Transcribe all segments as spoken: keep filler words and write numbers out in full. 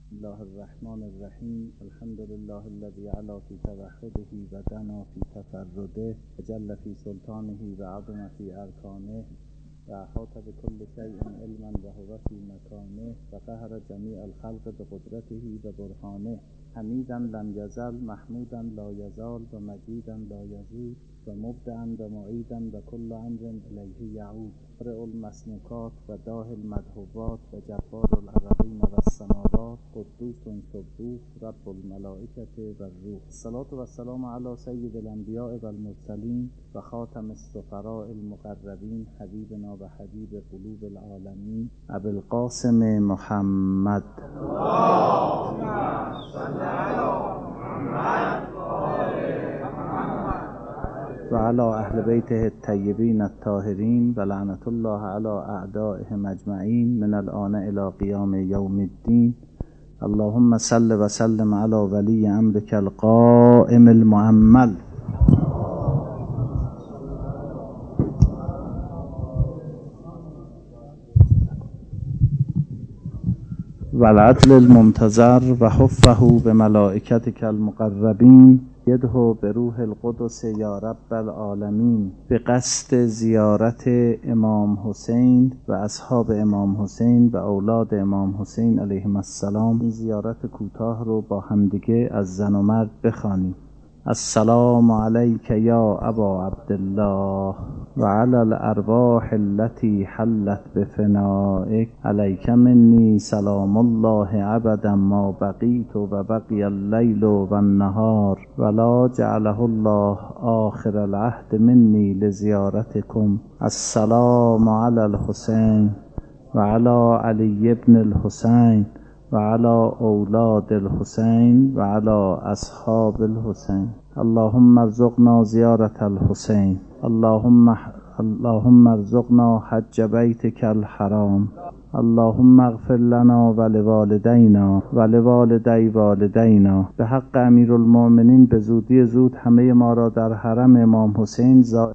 بسم الله الرحمن الرحیم. الحمد لله الذي علا في توحده و دنا في تفرده و جل في سلطانه و عظم في ارکانه و احاط بكل شيء علما و هو في مكانه و قهر جميع الخلق بقدرته و برهانه. حمیدا لم یزل، محمودا لا یزال، و مجیدا لا یزول، و مبدعا و معیدا و کل امر الیه یعود. قارئ المسموکات و داهی المدحوبات و جبار الارضین و السماوات، قدوس سبوح رب الملائکة و الروح. الصلاة و السلام علی سید الانبیاء و المرسلین و خاتم السفراء المقربین، حبیبنا و حبیب قلوب العالمین، ابی القاسم محمد. و علی اهل بیته الطیبین الطاهرین و لعنت الله علی اعدائهم اجمعین من الآن الی قیام یوم الدین. اللهم صل و سلم علی ولی امرک القائم المؤمل. و العدل المنتظر و حفه بملائکتک المقربین، یده به روح القدس یا رب العالمین. به قصد زیارت امام حسین و اصحاب امام حسین و اولاد امام حسین علیهم السلام، این زیارت کوتاه رو با همدیگه از زن و مرد بخوانیم. السلام علیک یا ابا عبدالله و علی الارواح التي حلت بفنائک، علیک منی سلام الله ابدا ما بقیت و بقی اللیل و النهار ولا جعله الله آخر العهد منی لزیارتکم. السلام علی الحسین و علی علی ابن الحسین و علی اولاد الحسین و علی اصحاب الحسین. اللهم ارزقنا زیارت الحسین. اللهم اللهم ارزقنا حج بیتک الحرام. اللهم اغفر لنا و لوالدینا و لوالدی والدینا. به حق امیرالمؤمنین به زودی زود همه ما را در حرم امام حسین زا...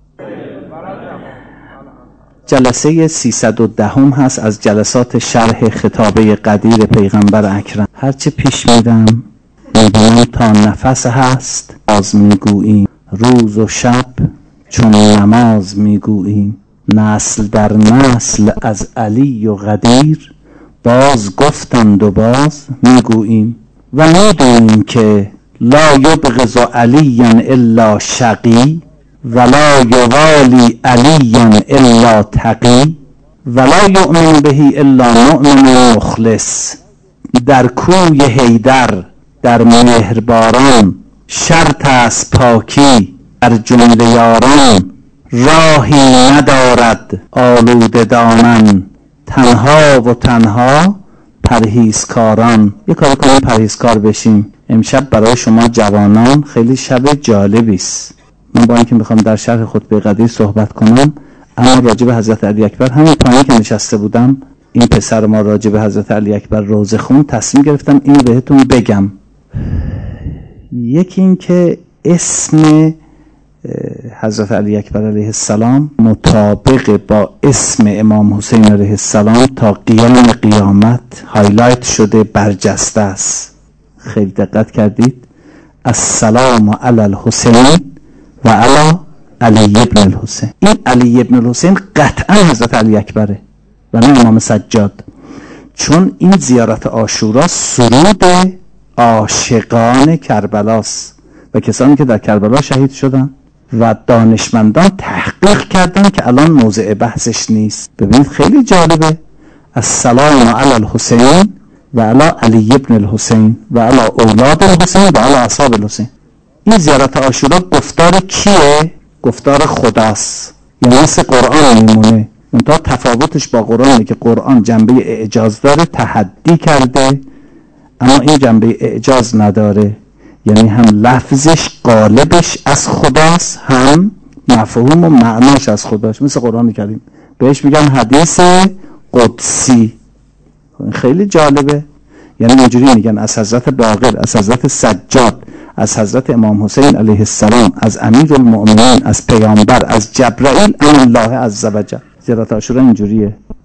جلسه سیصد و ده هم هست از جلسات شرح خطابه قدیر پیغمبر اکرم. هرچه پیش میرم میبینم تا نفس هست باز میگوییم، روز و شب چون نماز میگوییم، نسل در نسل از علی و قدیر باز گفتند و باز میگوییم. و میدونیم که لا یبغض علی الا شقی ولا یوالی علی الا تقی ولا یؤمن به الا مؤمن مخلص. در کوی حیدر در مهرباران شرط است پاکی، در جمله یاران راهی ندارد آلوده دامن. تنها و تنها پرهیزکاران. یک کار کنیم پرهیزکار بشیم. امشب برای شما جوانان خیلی شب جالبی است. من با اینکه میخوام در شرح خطبه قدیر صحبت کنم، اما راجع به حضرت علی اکبر همین پایین که نشسته بودم، این پسر ما راجع به حضرت علی اکبر روزه خون، تصمیم گرفتم اینو بهتون بگم. یکی این که اسم حضرت علی اکبر علیه السلام مطابق با اسم امام حسین علیه السلام تا قیام قیامت هایلایت شده، برجسته است. خیلی دقت کردید؟ السلام علی الحسین و علی علی ابن الحسین. این علی ابن الحسین قطعا حضرت علی اکبره و نه امام سجاد، چون این زیارت عاشورا سرود عاشقان کربلاست و کسانی که در کربلا شهید شدن و دانشمندان تحقیق کردن که الان موضع بحثش نیست. ببینید خیلی جالبه. السلام علی الحسین و علی علی ابن الحسین و علی اولاد الحسین و علی اصحاب الحسین. این زیارت عاشورا گفتار کیه؟ گفتار خداست. یعنی مثل قرآن میمونه. منتها تفاوتش با قرآنه که قرآن جنبه اعجاز داره، تحدی کرده، اما این جنبه اعجاز نداره. یعنی هم لفظش قالبش از خداست، هم مفهوم و معناش از خداست. مثل قرآن کریم بهش میگن حدیث قدسی. خیلی جالبه. یعنی اینجوری میگن از حضرت باقر، از حضرت سجاد، از حضرت امام حسین علیه السلام، از امیرالمؤمنین، از پیامبر، از جبرائیل، ان الله عز وجل. زیارت عاشورا اینجوریه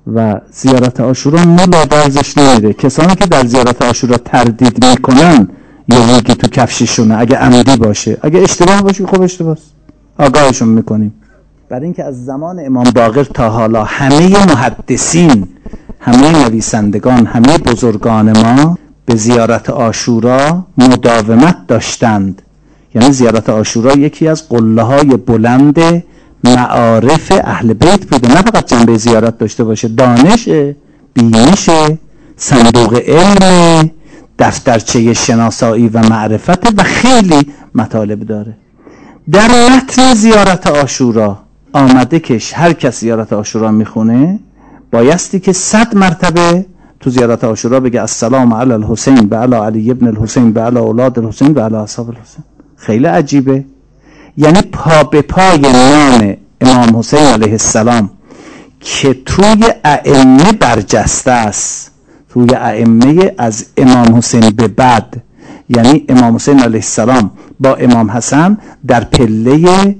و زیارت عاشورا ملا درزش نمیره. کسانی که در زیارت عاشورا تردید میکنن یا میگی تو کفششونه، اگه عمدی باشه، اگه اشتباه باشه خب اشتباهه، آگاهشون میکنیم. برای اینکه از زمان امام باقر تا حالا همه محدثین، همه نویسندگان، همه بزرگان ما به زیارت عاشورا مداومت داشتند. یعنی زیارت عاشورا یکی از قله های بلند معارف اهل بیت بوده. نه فقط جنبه زیارت داشته باشه، دانش، بینش، صندوق علم، دفترچه شناسایی و معرفت و خیلی مطالب داره. در متن زیارت عاشورا آمده که هر کس زیارت عاشورا میخونه بایستی که صد مرتبه تو زیارت عاشورا بگه السلام علی الحسین و علی علی ابن الحسین و علی اولاد الحسین و علی اصحاب الحسین. خیلی عجیبه. یعنی پا به پای نام امام حسین علیه السلام که توی ائمه برجسته است، توی ائمه از امام حسین به بعد، یعنی امام حسین علیه السلام با امام حسن در پله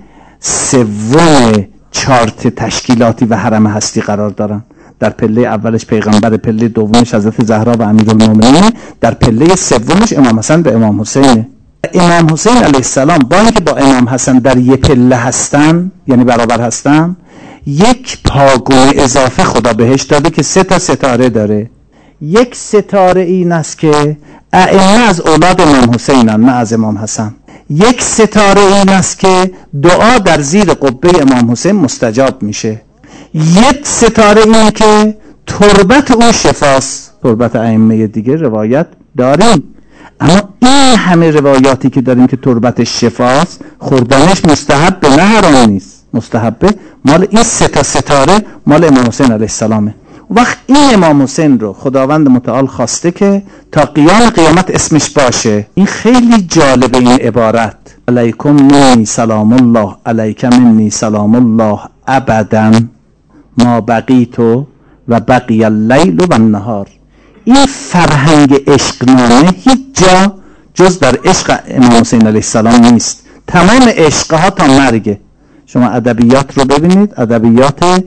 سوم چارت تشکیلاتی و حرم هستی قرار دارن. در پله اولش پیغمبر، پله دومش حضرت زهرا و امیرالمومنین، در پله سومش امام حسن و امام حسین. امام حسین علیه السلام با اینکه با امام حسن در یک پله هستن، یعنی برابر هستن، یک پاگونه اضافه خدا بهش داده که سه تا ستاره داره. یک ستاره این است که ائمه از اولاد امام حسینن، نه از امام حسن. یک ستاره این است که دعا در زیر قبه امام حسین مستجاب میشه. یک ستاره این که تربت او شفاست. تربت ائمه دیگه روایت داریم، اما این همه روایاتی که داریم که تربتش شفاست، خوردنش مستحبه، نه حرام نیست، مستحبه. مال این سه تا ستاره مال امام حسین علیه السلامه. وقت این امام حسین رو خداوند متعال خواسته که تا قیام قیامت اسمش باشه. این خیلی جالبه این عبارت، علیکم منی سلام الله علیک منی سلام الله ابدا ما بقیتو و بقی اللیل و النهار. این فرهنگ عشقنامه هیچ جا جز در عشق امام حسین علیه السلام نیست. تمام عشقها تا مرگه. شما ادبیات رو ببینید، ادبیات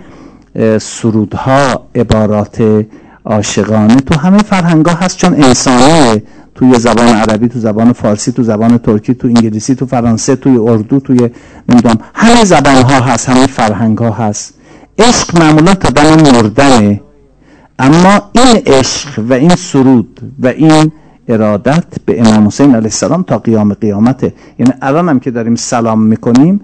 سرودها، عبارات عاشقانه تو همه فرهنگ‌ها هست، چون انسانیه. توی زبان عربی، تو زبان فارسی، تو زبان ترکی، تو انگلیسی، تو فرانسه، توی اردو، توی نمیدونم همه زبان‌ها هست، همه فرهنگ‌ها هست. عشق معمولا تا دم مردنه، اما این عشق و این سرود و این ارادت به امام حسین علیه السلام تا قیام قیامته. یعنی الان هم که داریم سلام میکنیم،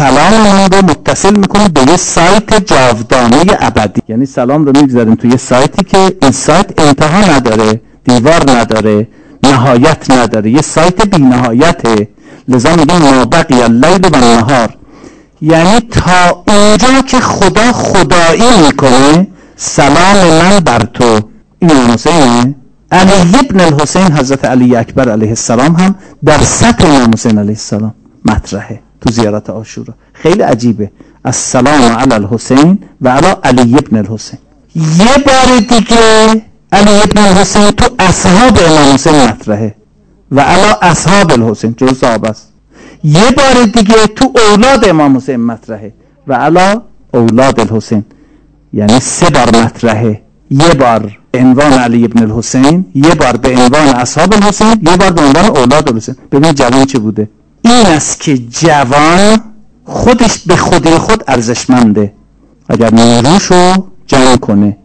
سلام رو متصل میکنیم به یه سایت جاودانه ابدی. یعنی سلام رو میگذاریم توی یه سایتی که این سایت انتها نداره، دیوار نداره، نهایت نداره، یه سایت بی نهایته. لذا میگیم ما بقی اللیل و النهار، یعنی تا اونجا که خدا خدایی میکنه سلام من بر تو. این امام حسینه. علی ابن الحسین، حضرت علی اکبر علیه السلام هم در سطح امام حسین علیه السلام مطرحه تو زیارت عاشورا. خیلی عجیبه. السلام علی الحسین و علی علی ابن الحسین. یه بار دیگه علی ابن الحسین تو اصحاب امام حسین مطرحه و علی اصحاب الحسین، جز صحابه است. یه بار دیگه تو اولاد امام حسین مطرحه و علی اولاد الحسین. یعنی سه بار مطرحه. یه بار به عنوان علی ابن الحسین، یه بار به عنوان اصحاب الحسین، یه بار به عنوان اولاد الحسین. ببین جوان چه بوده. این است که جوان خودش به خودی خود ارزشمنده. اگر نیروشو جمع کنه،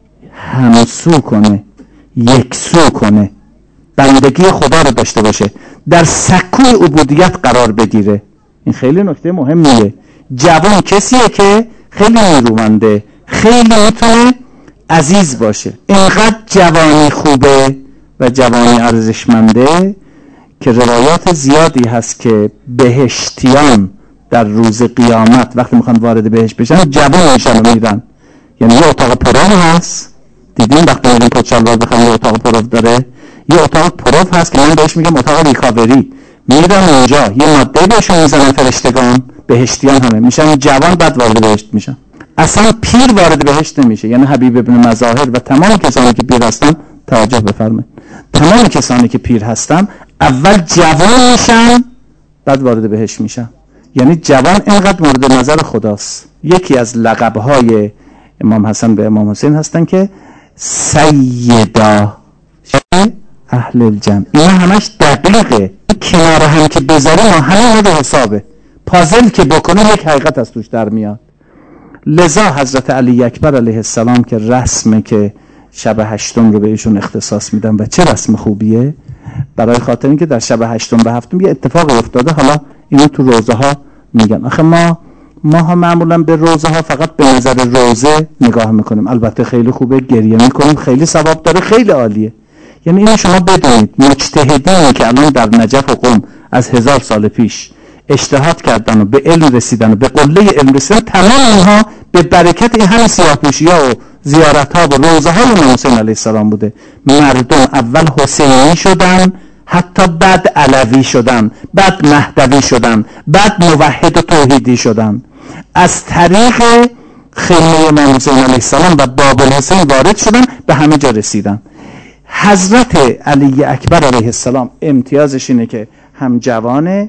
همسو کنه، یکسو کنه، بندگی خدا رو داشته باشه، در سکوی عبودیت قرار بگیره. این خیلی نکته مهمیه. جوان کسیه که خیلی نیرومنده، خیلی میتونه عزیز باشه. اینقدر جوانی خوبه و جوانی ارزشمنده که روایات زیادی هست که بهشتیان در روز قیامت وقتی میخوان وارد بهشت بشن جوان میشن و میرن. یعنی یه اتاق پرو هست، دیدین وقتی میرین پادشالوار بخوام یه اتاق پرو داره، یه اتاق پرو هست که من بهش میگم اتاق ریکاوری. میرن اونجا یه ماده بهشون میزنن فرشتگان، بهشتیان همه میشن جوان، بعد وارد بهشت میشن. اصلا پیر وارد بهشت نمیشه. یعنی حبیب ابن مظاهر و تمام کسانی که پیر هستن، توجه بفرمایید، تمام کسانی که پیر هستن اول جوان میشن بعد وارد بهشت میشن. یعنی جوان اینقدر مورد نظر خداست. یکی از لقب‌های امام حسن به امام حسین هستن که سیدا اهل الجمع. اینا همش دقیقه، کنار هم که بذاره ما همه رو حسابه، پازل که بکنه یک حقیقت از توش در میاد. لذا حضرت علی اکبر علیه السلام که رسمه که شب هشتم رو به ایشون اختصاص میدن و چه رسم خوبیه، برای خاطر اینکه در شب هشتم به هفتم یه اتفاق افتاده. حالا اینو تو روزه ها میگن. آخه ما ما ها معمولا به روزه ها فقط به نظر روزه نگاه میکنیم. البته خیلی خوبه، گریه میکنیم، خیلی ثواب داره، خیلی عالیه. یعنی اینو شما بدونید مجتهدینی که الان در نجف و قم از هزار سال پیش اجتهاد کردن و به علم رسیدن و به قله علم رسیدن، تمام اینها به برکت این همه سیاه‌پوشی‌ها و زیارت‌ها و روزه‌های امام حسین علیه السلام بوده. مردم اول حسینی شدن، حتی بعد علوی شدن، بعد مهدوی شدن، بعد موحد و توحیدی شدن. از طریق خیمه امام حسین علیه السلام و باب الحسین وارد شدن، به همه جا رسیدن. حضرت علی اکبر علیه السلام امتیازش اینه که هم جوانه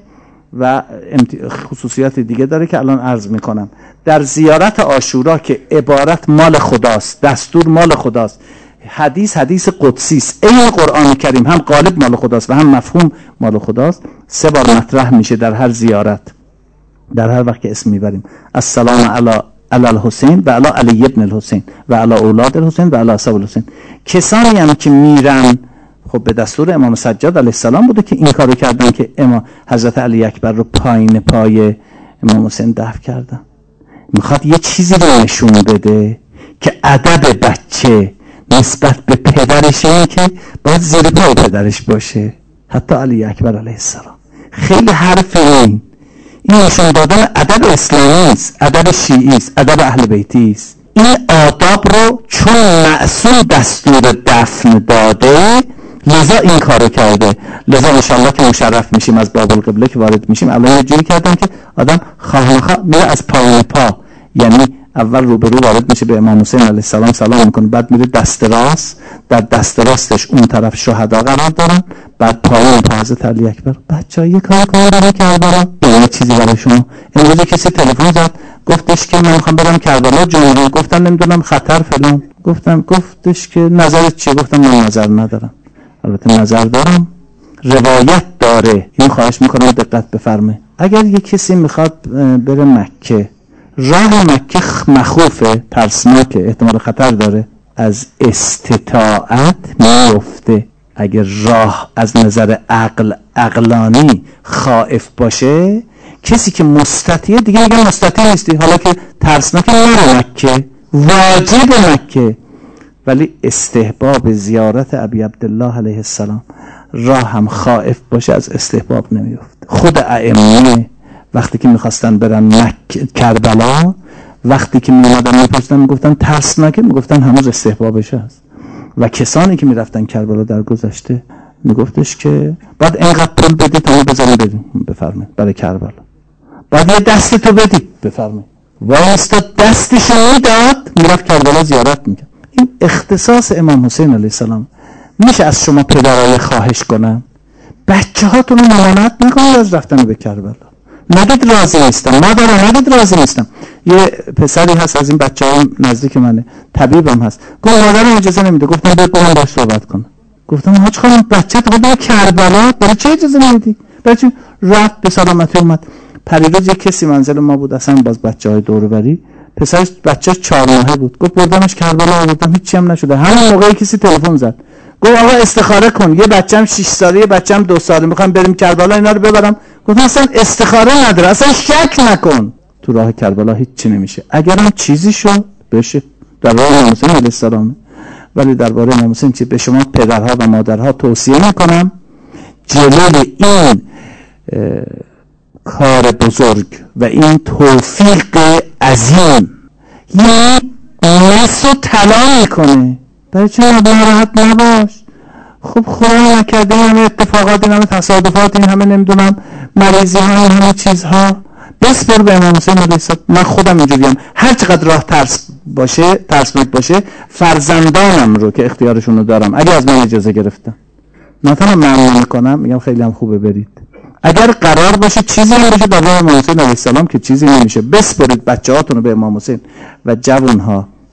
و خصوصیات دیگه داره که الان عرض میکنم. در زیارت عاشورا که عبارت مال خداست، دستور مال خداست، حدیث حدیث قدسی است، این قرآن کریم هم قالب مال خداست و هم مفهوم مال خداست، سه بار مطرح میشه در هر زیارت، در هر وقت که اسم میبریم. السلام علی علی الحسین و علی علی ابن الحسین و علی اولاد الحسین و علی اصحاب الحسین. کسانی هم که میرن خب به دستور امام سجاد علیه السلام بوده که این کارو کردن که امام حضرت علی اکبر رو پایین پای امام حسین دفن کردن. میخواد یه چیزی رو نشون بده که ادب بچه نسبت به پدرش اینه که باید زیر پای پدرش باشه. حتی علی اکبر علیه السلام خیلی حرف این این نشون دادن ادب اسلامی است، ادب شیعی است، ادب اهل بیتی است. این آداب رو چون معصوم دستور دفن داده لذا این کارو کرده. لذا انشالله که مشرف میشیم از باب القبله که وارد میشیم، الان یه جوری کردن که آدم خواه نخواه میره از پایین پا، یعنی اول روبرو وارد میشه به امام حسین علیه السلام سلام میکنه، بعد میره دست راست، در دست راستش اون طرف شهدا قرار دارن، بعد پایین پا حضرت علی اکبر. بچه‌ها یه کار کار برای کربلا، یه چیزی برای شما. امروز کسی تلفن زد گفتش که من میخوام برم کربلا جمعه، گفتم نمیدونم خطر فلان، گفتم گفتش که نظرت چیه؟ گفتم من نظر ندارم. البته نظر دارم، روایت داره. این خواهش میکنم دقت بفرمایید. اگر یک کسی میخواد بره مکه، راه مکه مخوفه، ترسناکه، احتمال خطر داره، از استطاعت میفته. اگر راه از نظر عقل عقلانی خائف باشه، کسی که مستطیع دیگه میگه مستطیع نیستی، حالا که ترسناکه نره مکه، واجب مکه. ولی استحباب زیارت ابی عبدالله علیه السلام، راه هم خائف باشه از استحباب نمیفته. خود ائمه وقتی که میخواستن برن مکه کربلا، وقتی که میامدن میپرسیدن میگفتن ترسناکه، میگفتن هنوز استحبابش هست. و کسانی که میرفتن کربلا در گذشته میگفتش که بعد اینقدر پول بدی تا ما بذاریم بریم، بفرمایید برای کربلا، بعد یه دست تو بدی، بفرمایید. واسطه دستشو میداد، میرفت کربلا زیارت میکرد. این اختصاص امام حسین علیه السلام. میشه از شما پدرای خواهش کنم بچه هاتون رو ممانعت نکنید از رفتن به کربلا. نگید راضی نیستم، مادر نگید راضی نیستم. یه پسری هست از این بچه های نزدیک منه، طبیبم هست، گفت مادرم اجازه نمیده. گفتم برو با من باش صحبت کن. گفتم حاج خانم بچه‌ت رو به کربلا، برای چه اجازه نمیدی؟ برای چه؟ رفت به سلامتی اومد. پریروز یک کسی منزل ما بود، اصلا باز بچه های دور و بری، پسرش بچه‌ش چهار ماهه بود، گفت بردمش کربلا، آوردم هیچی هم نشده. همون موقعی کسی تلفن زد گفت آقا استخاره کن، یه بچه‌م شش ساله، یه بچه‌م دو ساله، میخوام بریم کربلا اینا رو ببرم. گفتم اصلا استخاره نداره، اصلا شک نکن، تو راه کربلا هیچ چی نمیشه. اگرم چیزی شد بشه در راه امام حسین علیه السلام. ولی درباره امام حسین چی به شما پدرها و مادرها توصیه میکنم، جلوی این کار بزرگ و این توفیق عظیم یه نس و طلا میکنه. برای چه ناراحت نباش؟ خب خدا نکرده این همه اتفاقات، این همه تصادفات، این همه نمیدونم مریضی ها، این همه چیزها، بسپر به امام حسین علیه السلام. من خودم اینجوریم، هر چقدر راه ترس باشه، ترسناک باشه، فرزندانم رو که اختیارشون رو دارم اگه از من اجازه گرفتم مثلا ممنون میکنم، میگم خیلی هم خوبه برید. اگر قرار باشه چیزی هم باشه در راه امام حسین علیه السلام که چیزی نمیشه، بسپرید بچه‌هاتون رو به امام حسین و جوانها.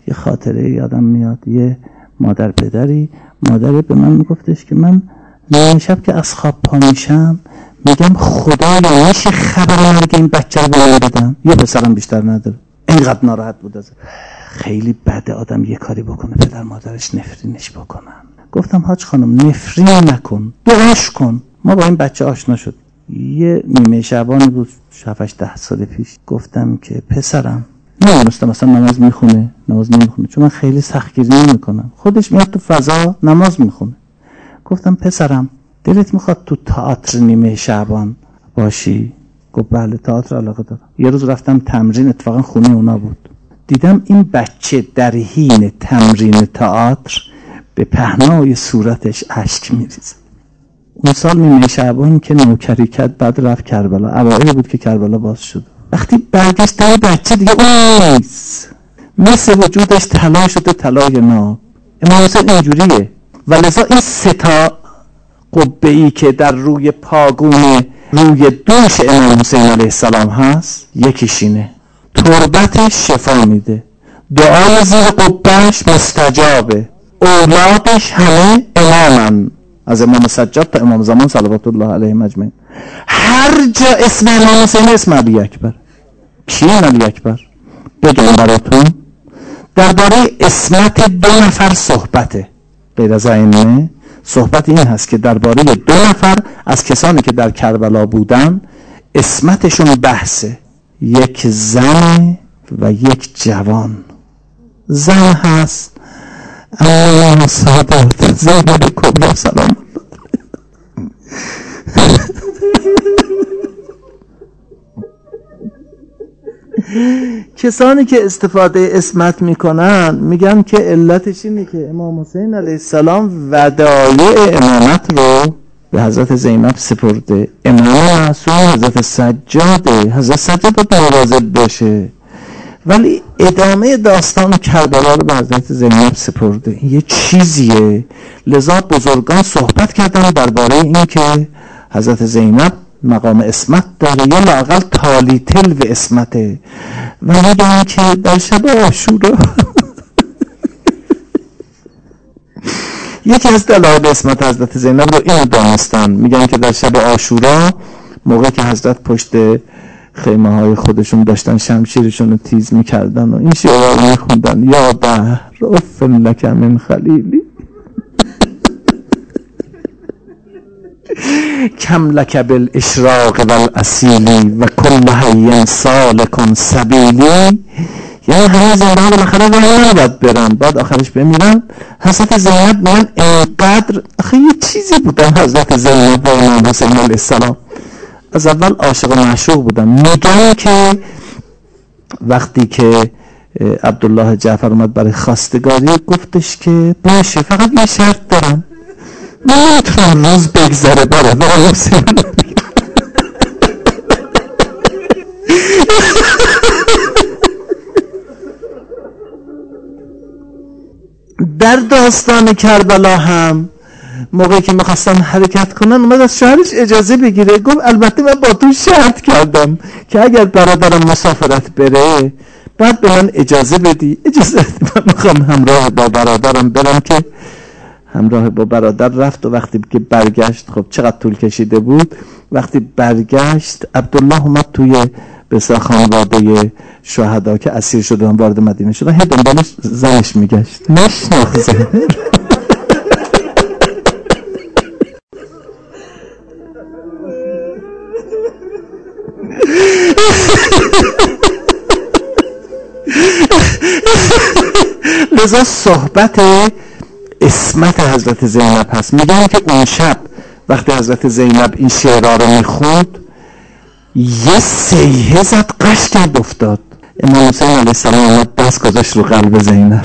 یه خاطره یادم میاد. یه مادر پدری مادری به من میگفتش که من نیمه شب که از خواب پا میشم میگم خدایا میشه خبر مرگ این بچه رو به من بدم، یه پسرم بیشتر نداره. اینقدر ناراحت بود از خیلی بده آدم یه کاری بکنه پدر مادرش نفرینش بکنن. گفتم حاج خانم نفرین نکن، دعاش کن. ما با این بچه آشنا شد. یه نیمه شبانه بود، هفت ده سال پیش. گفتم که پسرم، نمیدونستم مثلا نماز میخونه نماز نمیخونه، چون من خیلی سختگیری نمیکنم، خودش میاد تو فضا نماز میخونه. گفتم پسرم دلت میخواد تو تئاتر نیمه شعبان باشی؟ گفت بله تئاتر علاقه دارم. یه روز رفتم تمرین، اتفاقا خونه اونا بود، دیدم این بچه در حین تمرین تئاتر به پهنای صورتش اشک میریزه. اون سال نیمه شعبان که نوکری کرد بعد رفت کربلا، اوایل بود که کربلا باز شد. وقتی برگشت در بچه دیگه اون نیست، مثل وجودش طلا شده طلای ناب. امام حسین اینجوریه. ولذا این سه تا قبه‌ای که در روی پاگون روی دوش امام حسین علیه السلام هست، یکیش اینه تربتش شفا میده، دعای زیر قبهش مستجابه، اولادش همه امامن، از امام سجاد تا امام زمان صلوات الله علیه اجمعین. هر جا اسم امام حسین اسم علی اکبر. کی علی اکبر؟ بگم براتون. درباره اسمت دو نفر صحبته، غیر از اینه صحبت این هست که درباره دو نفر از کسانی که در کربلا بودن اسمتشون بحثه، یک زن و یک جوان. زن هست اما سادات زینب کبرا سلام کسانی که استفاده اسمت میکنن میگن که علتش اینه که امام حسین علیه السلام ودایع امامت رو به حضرت زینب سپرده. امام معصوم حضرت سجاده، حضرت سجاد باید مواظب باشه، ولی ادامه داستان کربلا رو به حضرت زینب سپرده. یه چیزیه. لذا بزرگان صحبت کردن درباره این که حضرت زینب مقام اسمت داره، یا لااقل تالی تل و اسمته. و میگن که در شب عاشورا یکی از دلایل اسمت حضرت زینب رو اینو دانستن، میگن که در شب عاشورا موقع که حضرت پشت خیمه های خودشون داشتن شمشیرشون رو تیز میکردن و این شعر رو میخوندن، یا بحر افن لک من خلیلی کم لک بالاشراق والاسیلی و کل حی سالکن سبیلی. یعنی همه زندان بالاخره راه نباید برن، بعد آخرش بمیرن. حضرت زینب میگن اینقدر آخه یه چیزی بودن حضرت زینب و امام حسین علیه السلام، از اول عاشق و معشوق بودن. میگن که وقتی که عبدالله جعفر اومد برای خواستگاری گفتش که باشه فقط یه شرط دارم، من نمیتونم روز بگذره برادر حسین در داستان کربلا هم موقعی که میخواستن حرکت کنن اومد از شوهرش اجازه بگیره، گفت البته من با تو شرط کردم که اگر برادرم مسافرت بره بعد به من اجازه بدی. اجازه من میخوام همراه با برادرم برم. که همراه با برادر رفت و وقتی که برگشت، خب چقدر طول کشیده بود، وقتی برگشت عبدالله اومد توی بسیار خانواده شهدا که اسیر شدن وارد مدینه شدن، هی دنبالش زنش میگشت نشناخته. لذا صحبت اسمت حضرت زینب هست. میگن که اون شب وقتی حضرت زینب این شعرها رو میخوند یه سیحه زد، قش کرد افتاد. امام حسین علیه السلام اومد دست گذاشت رو قلب زینب.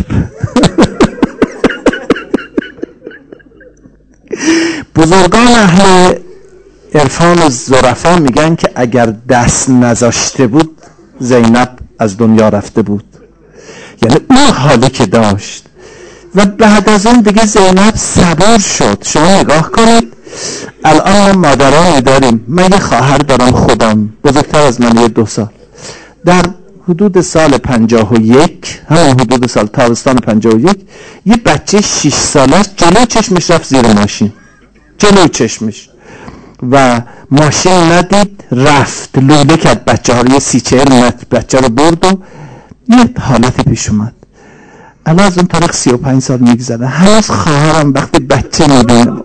بزرگان اهل عرفان و ظرفا میگن که اگر دست نذاشته بود زینب از دنیا رفته بود، یعنی اون حالی که داشت. و بعد از اون دیگه زینب صبور شد. شما نگاه کنید الان ما مادرانی داریم، من یه خواهر دارم خودم بزرگتر از من یه دو سال، در حدود سال پنجاه و یک، همون حدود سال تابستان پنجاه و یک، یه بچه شش سالش جلو چشمش رفت زیر ماشین، جلو چشمش، و ماشین ندید رفت لوله کرد بچه ها رو، یه سی چهل متر بچه رو برد و یه حالت پیش اومد. الان از اون طریق سی و پنج سال میگذره، هنوز خواهرم وقتی بچه میبینه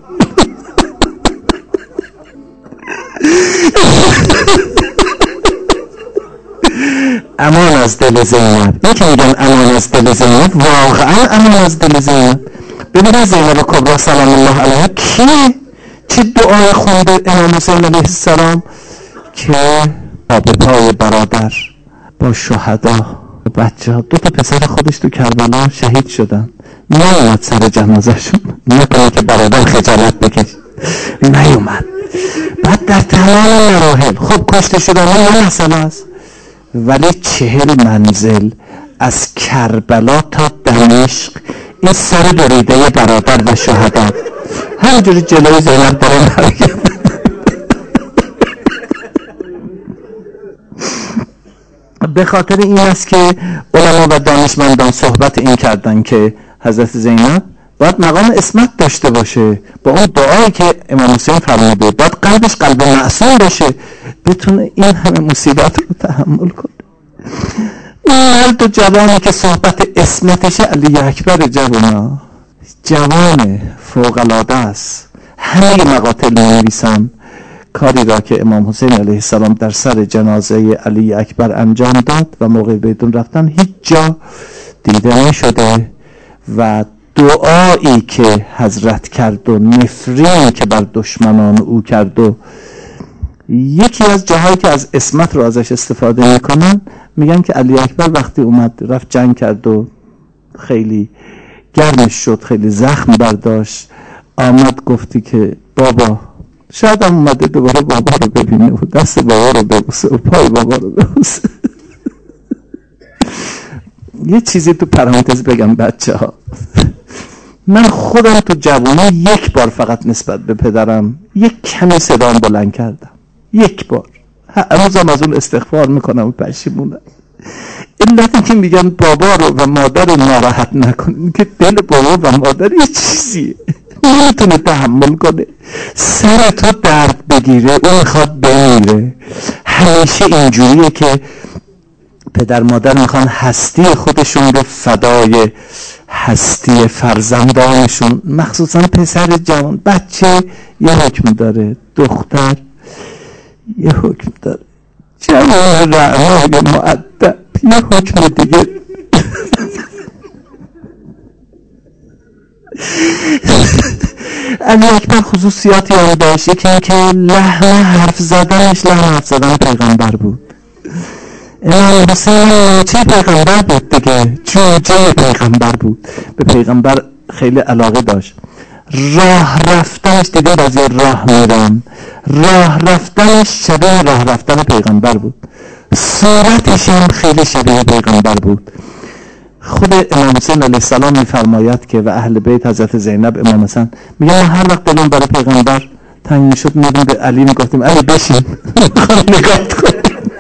امان از دل زینب. این که میگن امان از دل زینب، واقعا امان از دل زینب. ببینید زینب کبرا سلام الله علیها کیه؟ چه دعای خونده امام حسین علیه السلام که با به پای برادر با شهدا بچه ها، دو تا پسر خودش تو کربلا شهید شدن، نیومد سر جنازشون، نکنه که برادر خجالت بکش، نیومد. بعد در تمام مراحل خب کشته شدن نه مسئله است، ولی چهل منزل از کربلا تا دمشق این سر بریده برادر و شهدا همینجوری جلوی زینب داره مرگم. به خاطر این است که علما و دانشمندان صحبت این کردن که حضرت زینب باید مقام عصمت داشته باشه، با اون دعایی که امام حسین فرموده، باید قلبش قلب معصوم باشه، بتونه این همه مصیبت رو تحمل کنه. این مرد و جوانی که صحبت عصمتش علی اکبر جوانا، جوان فوق‌العاده است. همه مقاتل می‌نویسن کاری را که امام حسین علیه السلام در سر جنازه علی اکبر انجام داد و موقع بیرون رفتن هیچ جا دیده نشده، و دعایی که حضرت کرد و نفرین که بر دشمنان او کرد، و یکی از جاهایی که از عصمت رو ازش استفاده میکنن، میگن که علی اکبر وقتی اومد رفت جنگ کرد و خیلی گرمش شد، خیلی زخم برداشت، آمد گفتی که بابا، شاید هم اومده دوباره بابا رو ببینه و دست بابا رو ببوسه و پای بابا رو ببوسه. یه چیزی تو پرانتز بگم بچه ها، من خودم تو جوانی یک بار فقط نسبت به پدرم یک کمی صدام بلند کردم، یک بار، هنوزم از اون استغفار میکنم و پشیمونم. علتی که میگن بابا رو و مادر رو ناراحت نکنین که دل بابا و مادر یه چیزیه نمیتونه تحمل کنه، سر تو درد بگیره، اون میخواد بمیره. همیشه اینجوریه که پدر مادر میخوان هستی خودشون رو فدای هستی فرزندانشون، مخصوصا پسر جوان. بچه یه حکم داره، دختر یه حکم داره، جوان رعنای مؤدب یه حکم دیگه. علی اکبر خصوصیاتی هم داشت، یکی این که لحن حرف زدنش لحن حرف زدن پیغمبر بود. امام حسین چه پیغمبر بود دیگه، جوجه پیغمبر بود، به پیغمبر خیلی علاقه داشت. راه رفتنش دیگه بعضی راه میرن، راه رفتنش شبیه راه رفتن پیغمبر بود، صورتش هم خیلی شبیه پیغمبر بود. خود امام حسین علیه السلام میفرماید که و اهل بیت حضرت زینب امام حسین میگه هر وقت دلون برای پیغمبر تنگ میشد میدیم به علی میگفتیم علی بشین نگاه کن.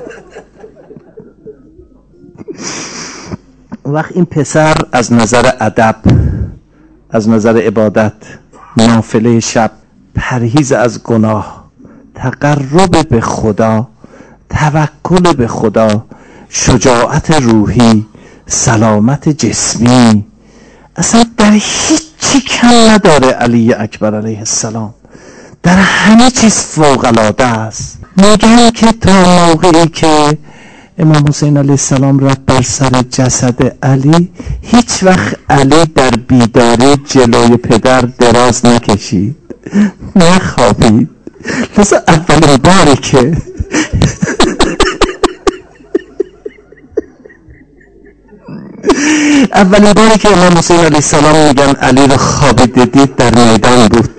وقت این پسر از نظر ادب، از نظر عبادت، نافله شب، پرهیز از گناه، تقرب به خدا، توکل به خدا، شجاعت روحی، سلامت جسمی، اصلا در هیچی کم نداره علی اکبر علیه السلام، در همه چیز فوق العاده است. میگن که تا موقعی که امام حسین علیه السلام رفت بر سر جسد علی، هیچ وقت علی در بیداری جلوی پدر دراز نکشید، نخوابید. لذا اولین باری که اولین باری که امام حسین علیه السلام میگن علی رو خوابیده دید در میدان بود.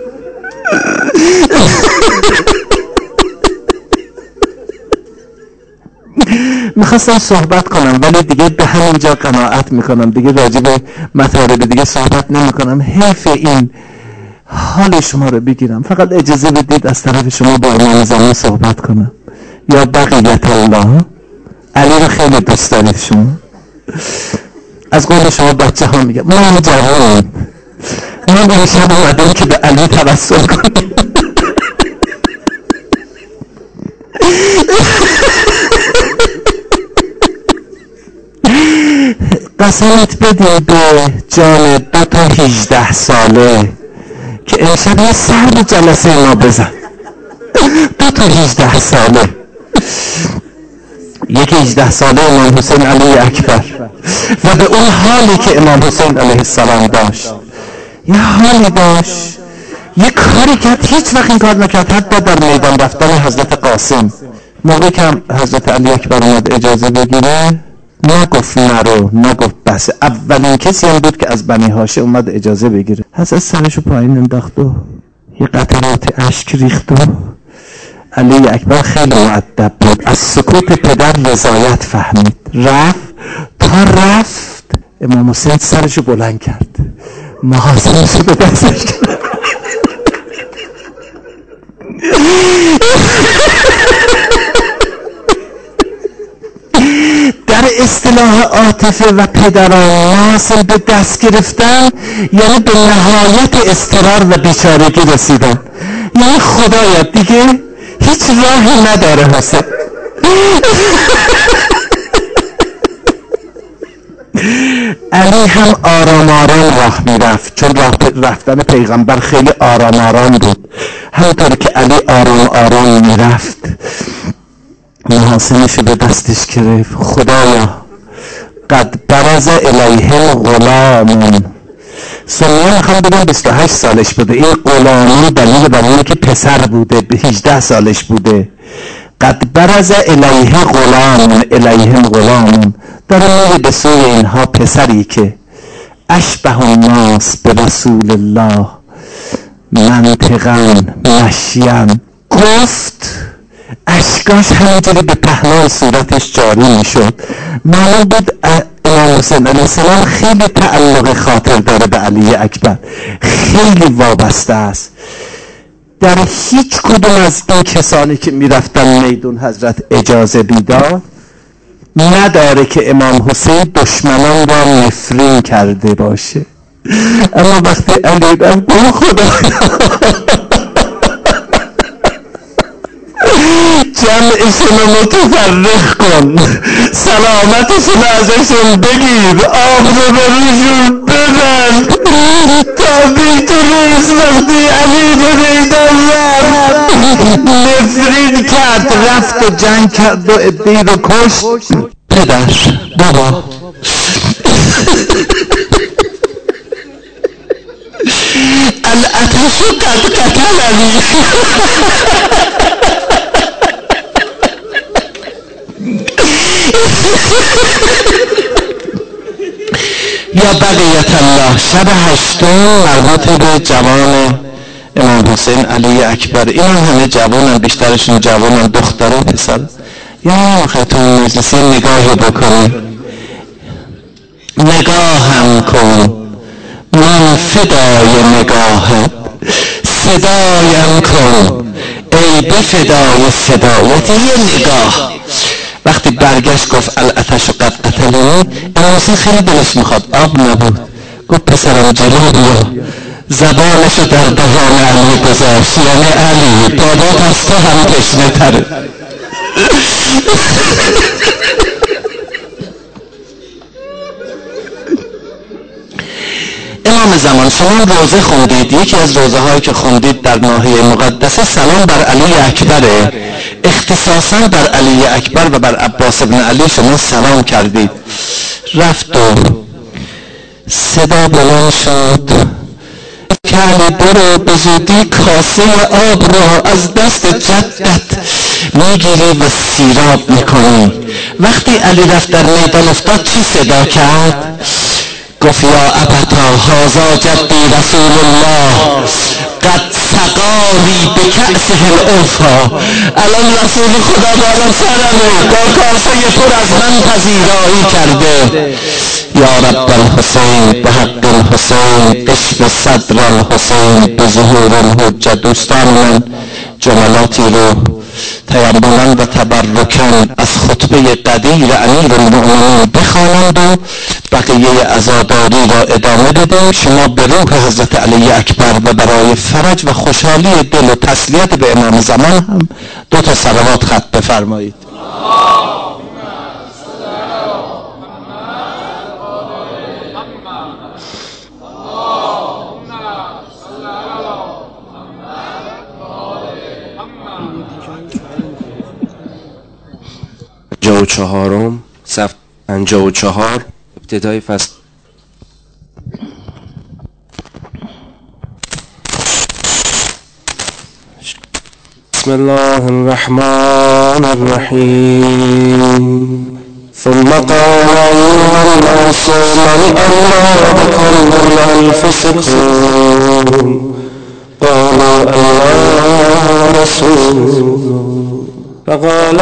میخواستم صحبت کنم ولی دیگه به همینجا قناعت میکنم، دیگه راجع به مطالب دیگه صحبت نمیکنم. حیف این حال شما رو بگیرم، فقط اجازه بدید از طرف شما با امام زمان صحبت کنم. یا بقیت الله علی رو خیلی دوست دارید شما. از قول شما بچه ها میگه من جوان، من امشب اومدم که به علی توسل کنم. قسمت بدیم به جان دو تا هجده ساله که امشب یه سر به جلسه ما بزن. دو تا هجده ساله، یکی هجده ساله امام حسین علی اکبر و به اون حالی که امام حسین علیه السلام داشت، یه حالی داشت، یه کاری کرد هیچ وقت این کار نکرد، حتی در میدان رفتن حضرت قاسم موقعی که حضرت علی اکبر اومد اجازه بگیره نگفت نرو، نگفت بس. اولین کسی هم بود که از بنی هاشم اومد اجازه بگیره. حضرت سرشو پایین انداخت و یه قطرات اشک ریخت و علی اکبر خیلی مؤدب بود، از سکوت پدر رضایت فهمید، رفت تا رفت امام حسین سرشو بلند کرد، محاسنشو به دستش کرد. در اصطلاح عاطفه و پدران محاسن به دست گرفتن یعنی به نهایت اضطرار و بیچارگی رسیدن، یعنی خدایا دیگه هیچ راهی نداره حسین. علی هم آرام آرام راه میرفت، چون راه رفتن پیغمبر خیلی آرام آرام بود. همونطور که علی آرام آرام میرفت محاسنش به دستش گرفت، خدایا قد برز الیه غلام. سنیان میخوام بگم بیست و هشت سالش بوده، این غلامی دلیل بر اینه که پسر بوده، به هجده سالش بوده. قد برز الیه غلام، الیهم غلام، داره میگه به سوی اینها پسری که اشبه الناس به رسول الله منطقاً مشیاً. گفت اشکاش همینجوری به پهنای صورتش جاری میشد. معلوم بود امام حسین علیه السلام خیلی تعلق خاطر داره به علی اکبر، خیلی وابسته است. در هیچ کدوم از این کسانی که میرفتن میدون حضرت اجازه بیدار نداره که امام حسین دشمنان را نفرین کرده باشه. اما وقتی علی رفت گفت خدا جمعشون رو متفرق کن، سلامتشون ازشون بگیر، آب رو به روشون بزن تا بیتونست. وقتی علی رو دیدن رفت نفرین کرد، رفت و جنگ کرد و ادهی رو کشت. پدر بابا الاتش قد قتلنی. یا بقیت الله. شب هشتم مربوط به جوان امام حسین علی اکبر. این همه جوانن، بیشترشون جوانن، دختر و پسر. یا آخرتون مجلسی نگاهی بکنی، نگاهم کن من فدای نگاهت، صدایم کن ای به فدای صدایت. یه نگاه. وقتی برگشت گفت الاتش قد قتلنی، امام حسین خیلی دلش میخواد، آب نبود. گفت پسرم جلو بیا. زبانشو در دهان علی گذاشت، یعنی علی بابات از تو هم تشنه تره. امام زمان، شما روزه خوندید، یکی از روزه هایی که خوندید در ناحیه مقدسه سلام بر علی اکبره، اختصاصا بر علی اکبر و بر عباس ابن علی شما سلام کردید. رفت و صدا بلند شد که علی برو به زودی کاسه آب را از دست جدت میگیری و سیراب میکنی. وقتی علی رفت در میدان افتاد چی صدا کرد؟ گفت یا ابتا هذا جدی رسول الله قد سقانی به کأسه الأوفا. الان رسول خدا بالا سرمه با کاسه پر از من پذیرایی کرده. یا رب الحسین به حق الحسین قشف صدر الحسین به ظهور الحجه. دوستان من جملاتی رو تیمنا و تبرکا از خطبه قدیر امیرالمؤمنین بخوانند و بقیه عزاداری را ادامه بدیم. شما به روح حضرت علی اکبر و برای فرج و خوشحالی دل و تسلیت به امام زمان هم دو تا صلوات ختم بفرمایید. پنجاه و چهارم صف پنجاه و چهار ابتدای فصل. بسم الله الرحمن الرحیم. ثم قال أيها الناس من أولى بكم أنفسكم قالوا الله رسول فقال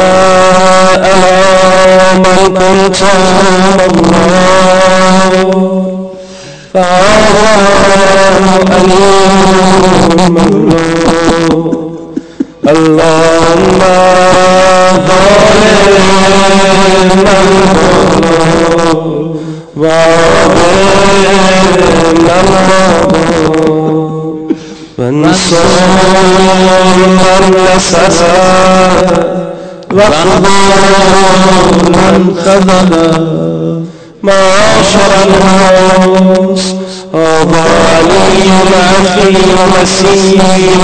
ألا من كنت الله فهذا أليم اللهم ظالم من وعظم من وانصر من نصر واخذل من خذل معاشر الناس هذا علي أخي ومسيح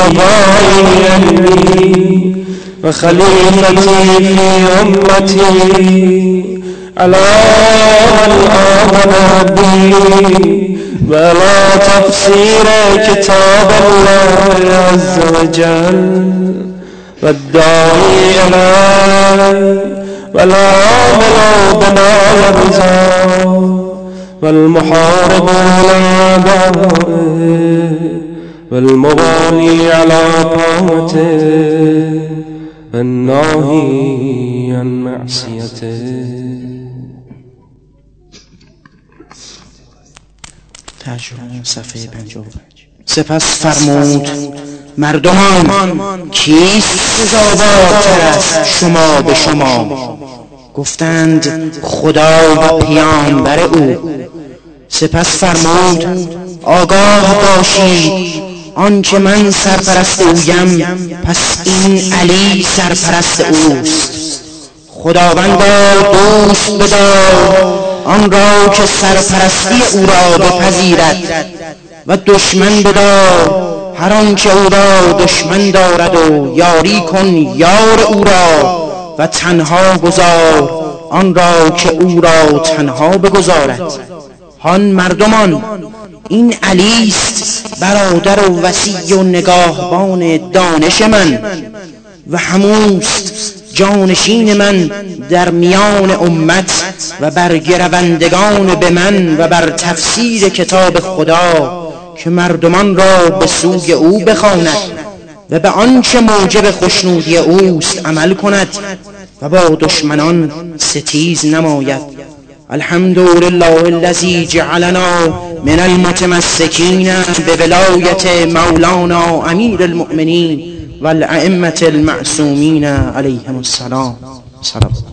وضائعي وخليفتي في أمتي على من آمن بي ولا تفسير كتاب الله عز وجل والداعي إليه والعامل بما يرضى والمحاربون أعدائه والمغالي على طاعته والناهي عن معصيته. ترجمه صفحه پنجاه و پنج. سپس فرمود مردمان کیست سزاوارتر از شما به شما؟ گفتند خدا و پیامبر او. سپس فرمود آگاه باشید آنچه من سرپرست اویم پس این علی سرپرست اوست. خداوندا دوست بدار آن را که سرپرستی او را بپذیرد و دشمن بدار هر آنچه او را دشمن دارد و یاری کن یار او را و تنها گذار آن را که او را تنها بگذارد. هان مردمان این علی است برادر و وصی و نگاهبان دانش من و هموست جانشین من در میان امت و بر گروندگان به من و بر تفسیر کتاب خدا که مردمان را به سوی او بخواند و به آنچه موجب خوشنودی اوست عمل کند و با دشمنان ستیز نماید. الحمد لله الذي جعلنا من المتمسكين بولایت مولانا امیر المؤمنین والائمة المعصومین علیهم السلام. سلام.